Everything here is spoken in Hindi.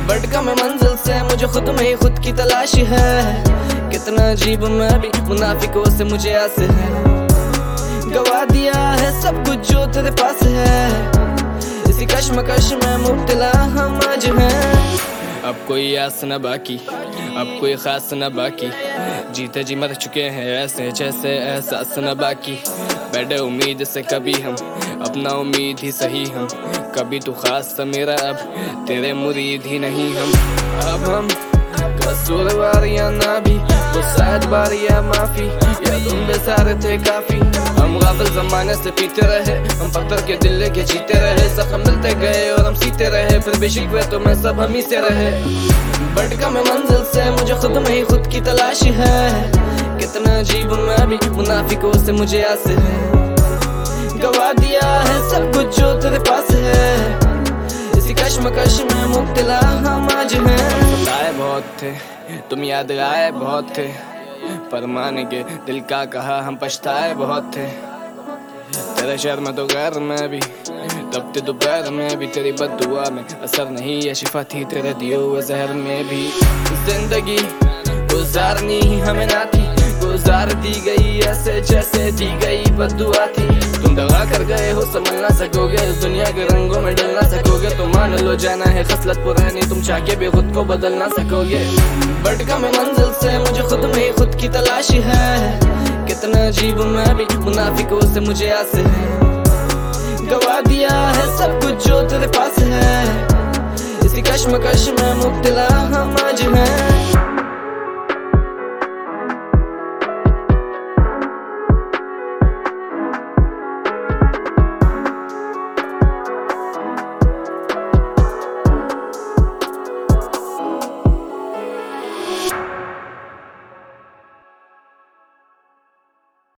भटका मैं मंजिल से, मुझे खुद में ही खुद की तलाश है। कितना अजीब मैं भी, मुनाफिकों से मुझे आस है। गवा दिया है सब कुछ जो तेरे पास है, इसी कश्मकश में मुब्तला हम आज हैं। अब कोई आस न बाकी, अब कोई खास न बाकी, जीते जी मर चुके हैं ऐसे जैसे एहसास न बाकी। बैठे उम्मीद से कभी हम, अपना उम्मीद ही सही हम, कभी तू खास था मेरा, अब तेरे मुरीद ही नहीं हम। अब हम कसूरवार या ना भी, वो शायद बार या माफी, या तुम बेसारे थे काफी। हम गाफिल जमाने से पीते रहे, हम पत्थर के दिल के जीते रहे। सब हम मिलते गए और हम सीते रहे, फिर भी शिकवे तो मैं सब हम ही से रहे। भटका मैं मंजिल से, मुझे खुद में ही खुद की तलाश है। कितना अजीब मैं भी, मुनाफिकों से मुझे आस है। गवा दिया है सब कुछ जो तेरे पास है, इसी कश्मकश में मुब्तला हम आज हैं। सताए बहुत थे तुम, याद आए बहुत थे, पर मान के दिल का कहा हम पछताए बहुत थे। तेरे शहर में तो घर में भी, तब दोपहर में भी, तेरी बद्दुआ में असर नहीं है, शिफा थी तेरे दिए हुए जहर में भी। जिंदगी गुजारनी हमें ना थी, गुजार दी गई ऐसे जैसे दी गई बद्दुआ थी। तुम दगा कर गए हो, समझ ना सकोगे, इस दुनिया के रंगों में डल ना सकोगे। तो मान लो जाना है खसलत पुरानी, तुम चाह के भी खुद को बदल ना सकोगे। भटका मैं मंजिल से, मुझे खुद में ही खुद की तलाश है। कितना अजीब मैं भी, मुनाफिकों से मुझे आस है। गवा दिया है सब कुछ जो तेरे पास है, इसी कश्मकश में मुब्तला हम आज हैं।